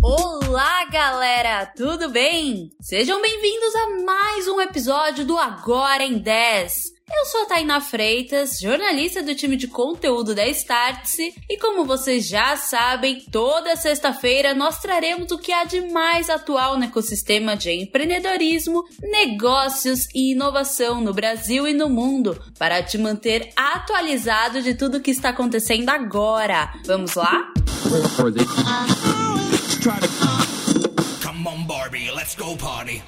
Olá, galera! Tudo bem? Sejam bem-vindos a mais um episódio do Agora em 10. Eu sou a Tainá Freitas, jornalista do time de conteúdo da Startse, e como vocês já sabem, toda sexta-feira nós traremos o que há de mais atual no ecossistema de empreendedorismo, negócios e inovação no Brasil e no mundo, para te manter atualizado de tudo o que está acontecendo agora. Vamos lá? Come on, Barbie, let's go party.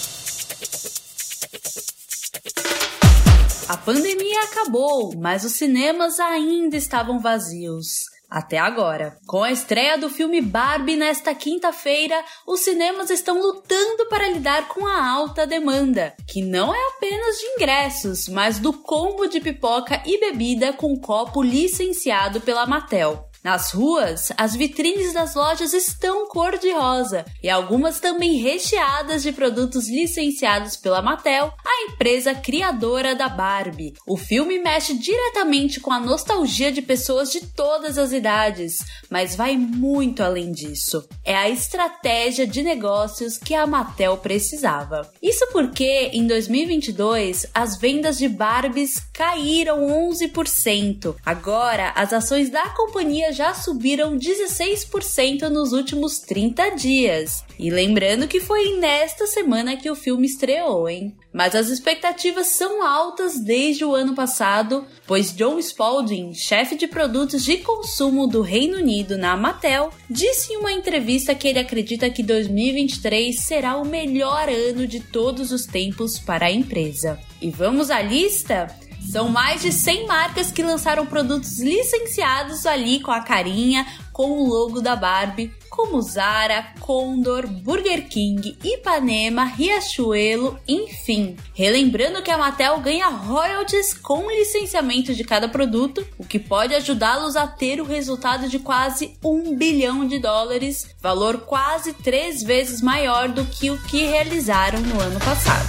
A pandemia acabou, mas os cinemas ainda estavam vazios. Até agora. Com a estreia do filme Barbie nesta quinta-feira, os cinemas estão lutando para lidar com a alta demanda, que não é apenas de ingressos, mas do combo de pipoca e bebida com copo licenciado pela Mattel. Nas ruas, as vitrines das lojas estão cor-de-rosa e algumas também recheadas de produtos licenciados pela Mattel, a empresa criadora da Barbie. O filme mexe diretamente com a nostalgia de pessoas de todas as idades, mas vai muito além disso. É a estratégia de negócios que a Mattel precisava. Isso porque, em 2022, as vendas de Barbies caíram 11%. Agora, as ações da companhia já subiram 16% nos últimos 30 dias. E lembrando que foi nesta semana que o filme estreou, hein? Mas as expectativas são altas desde o ano passado, pois John Spalding, chefe de produtos de consumo do Reino Unido na Mattel, disse em uma entrevista que ele acredita que 2023 será o melhor ano de todos os tempos para a empresa. E vamos à lista? São mais de 100 marcas que lançaram produtos licenciados ali com a carinha, com o logo da Barbie, como Zara, Condor, Burger King, Ipanema, Riachuelo, enfim. Relembrando que a Mattel ganha royalties com o licenciamento de cada produto, o que pode ajudá-los a ter o resultado de quase $1 bilhão, valor quase 3 vezes maior do que o que realizaram no ano passado.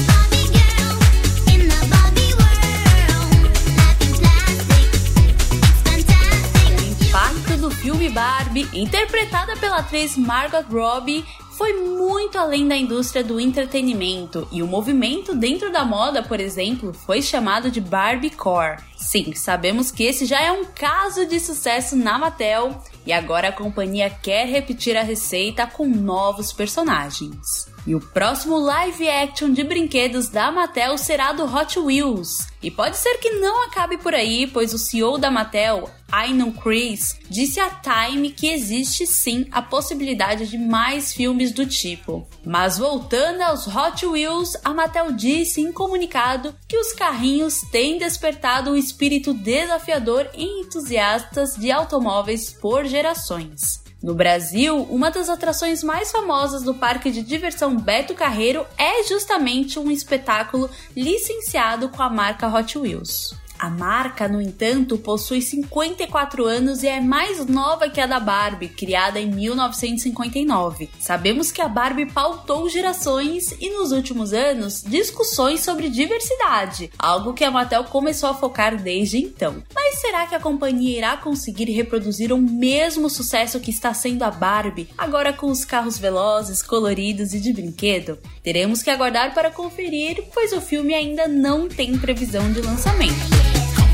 Do filme Barbie, interpretada pela atriz Margot Robbie, foi muito além da indústria do entretenimento, e o movimento dentro da moda, por exemplo, foi chamado de Barbiecore. Sim, sabemos que esse já é um caso de sucesso na Mattel, e agora a companhia quer repetir a receita com novos personagens. E o próximo live action de brinquedos da Mattel será do Hot Wheels. E pode ser que não acabe por aí, pois o CEO da Mattel, Ainon Chris, disse à Time que existe sim a possibilidade de mais filmes do tipo. Mas voltando aos Hot Wheels, a Mattel disse em comunicado que os carrinhos têm despertado um espírito desafiador em entusiastas de automóveis por gerações. No Brasil, uma das atrações mais famosas do parque de diversão Beto Carreiro é justamente um espetáculo licenciado com a marca Hot Wheels. A marca, no entanto, possui 54 anos e é mais nova que a da Barbie, criada em 1959. Sabemos que a Barbie pautou gerações e, nos últimos anos, discussões sobre diversidade, algo que a Mattel começou a focar desde então. Mas será que a companhia irá conseguir reproduzir o mesmo sucesso que está sendo a Barbie, agora com os carros velozes, coloridos e de brinquedo? Teremos que aguardar para conferir, pois o filme ainda não tem previsão de lançamento.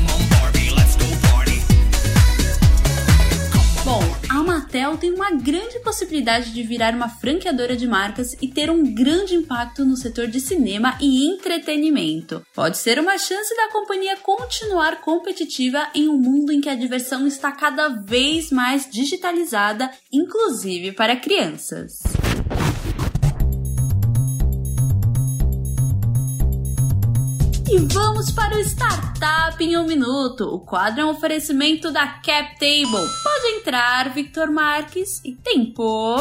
Bom, a Mattel tem uma grande possibilidade de virar uma franqueadora de marcas e ter um grande impacto no setor de cinema e entretenimento. Pode ser uma chance da companhia continuar competitiva em um mundo em que a diversão está cada vez mais digitalizada, inclusive para crianças. E vamos para o Startup em 1 minuto. O quadro é um oferecimento da CapTable. Pode entrar, Victor Marques, e tempo.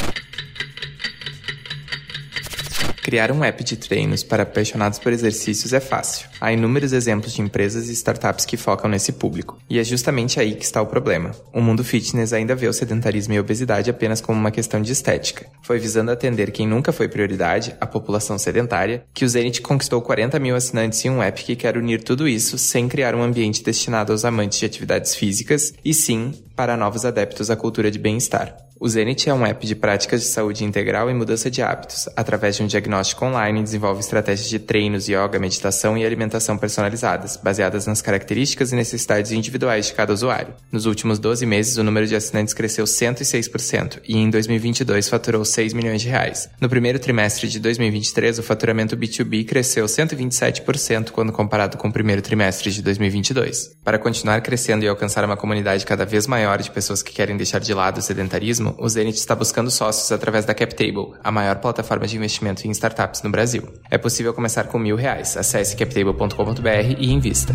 Criar um app de treinos para apaixonados por exercícios é fácil. Há inúmeros exemplos de empresas e startups que focam nesse público. E é justamente aí que está o problema. O mundo fitness ainda vê o sedentarismo e a obesidade apenas como uma questão de estética. Foi visando atender quem nunca foi prioridade, a população sedentária, que o Zenit conquistou 40 mil assinantes em um app que quer unir tudo isso sem criar um ambiente destinado aos amantes de atividades físicas e sim para novos adeptos à cultura de bem-estar. O Zenit é um app de práticas de saúde integral e mudança de hábitos. Através de um diagnóstico online, desenvolve estratégias de treinos, yoga, meditação e alimentação personalizadas, baseadas nas características e necessidades individuais de cada usuário. Nos últimos 12 meses, o número de assinantes cresceu 106% e em 2022 faturou 6 milhões de reais. No primeiro trimestre de 2023, o faturamento B2B cresceu 127% quando comparado com o primeiro trimestre de 2022. Para continuar crescendo e alcançar uma comunidade cada vez maior de pessoas que querem deixar de lado o sedentarismo, o Zenit está buscando sócios através da CapTable, a maior plataforma de investimento em startups no Brasil. É possível começar com R$1.000. Acesse captable.com.br e invista.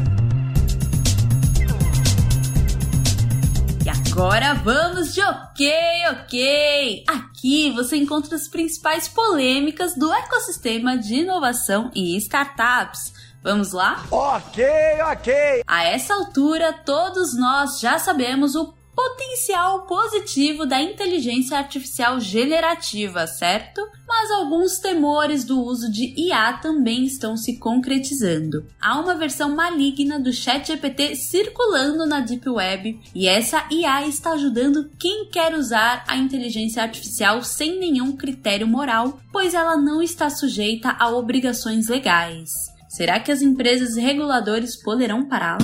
E agora vamos de ok! Aqui você encontra as principais polêmicas do ecossistema de inovação e startups. Vamos lá? Ok! A essa altura, todos nós já sabemos o potencial positivo da inteligência artificial generativa, certo? Mas alguns temores do uso de IA também estão se concretizando. Há uma versão maligna do ChatGPT circulando na Deep Web e essa IA está ajudando quem quer usar a inteligência artificial sem nenhum critério moral, pois ela não está sujeita a obrigações legais. Será que as empresas e reguladores poderão pará-la?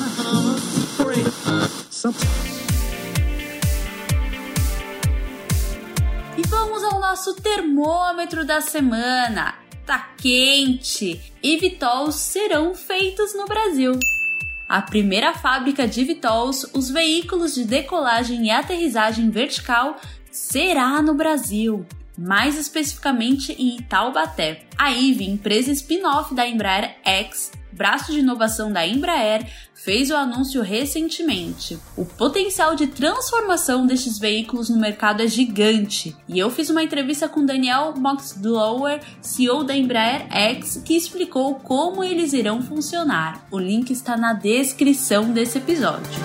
E vamos ao nosso termômetro da semana. Tá quente! eVTOLs serão feitos no Brasil. A primeira fábrica de eVTOLs, os veículos de decolagem e aterrissagem vertical, será no Brasil. Mais especificamente em Taubaté. A IVE, empresa spin-off da Embraer X, braço de inovação da Embraer, fez o anúncio recentemente. O potencial de transformação destes veículos no mercado é gigante. E eu fiz uma entrevista com Daniel Moxblower, CEO da Embraer X, que explicou como eles irão funcionar. O link está na descrição desse episódio.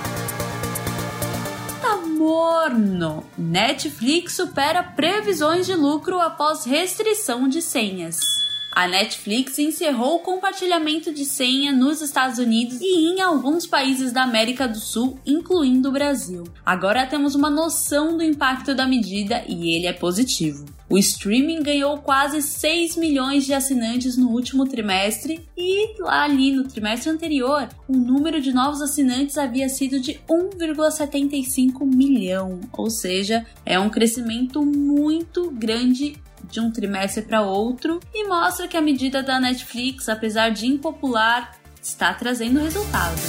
Morno. Netflix supera previsões de lucro após restrição de senhas. A Netflix encerrou o compartilhamento de senha nos Estados Unidos e em alguns países da América do Sul, incluindo o Brasil. Agora temos uma noção do impacto da medida e ele é positivo. O streaming ganhou quase 6 milhões de assinantes no último trimestre e lá ali no trimestre anterior, o número de novos assinantes havia sido de 1,75 milhão, ou seja, é um crescimento muito grande de um trimestre para outro e mostra que a medida da Netflix, apesar de impopular, está trazendo resultados.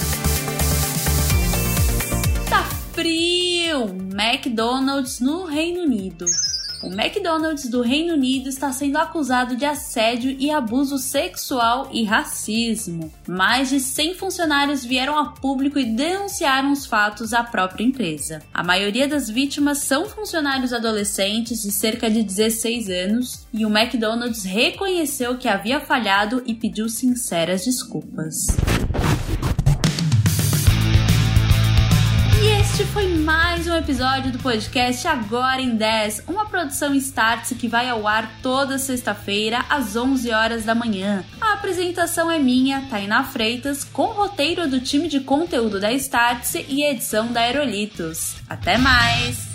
Tá frio! McDonald's no Reino Unido. O McDonald's do Reino Unido está sendo acusado de assédio e abuso sexual e racismo. Mais de 100 funcionários vieram a público e denunciaram os fatos à própria empresa. A maioria das vítimas são funcionários adolescentes de cerca de 16 anos e o McDonald's reconheceu que havia falhado e pediu sinceras desculpas. Este foi mais um episódio do podcast Agora em 10, uma produção Startse que vai ao ar toda sexta-feira às 11 horas da manhã. A apresentação é minha, Tainá Freitas, com roteiro do time de conteúdo da Startse e edição da Aerolitos. Até mais!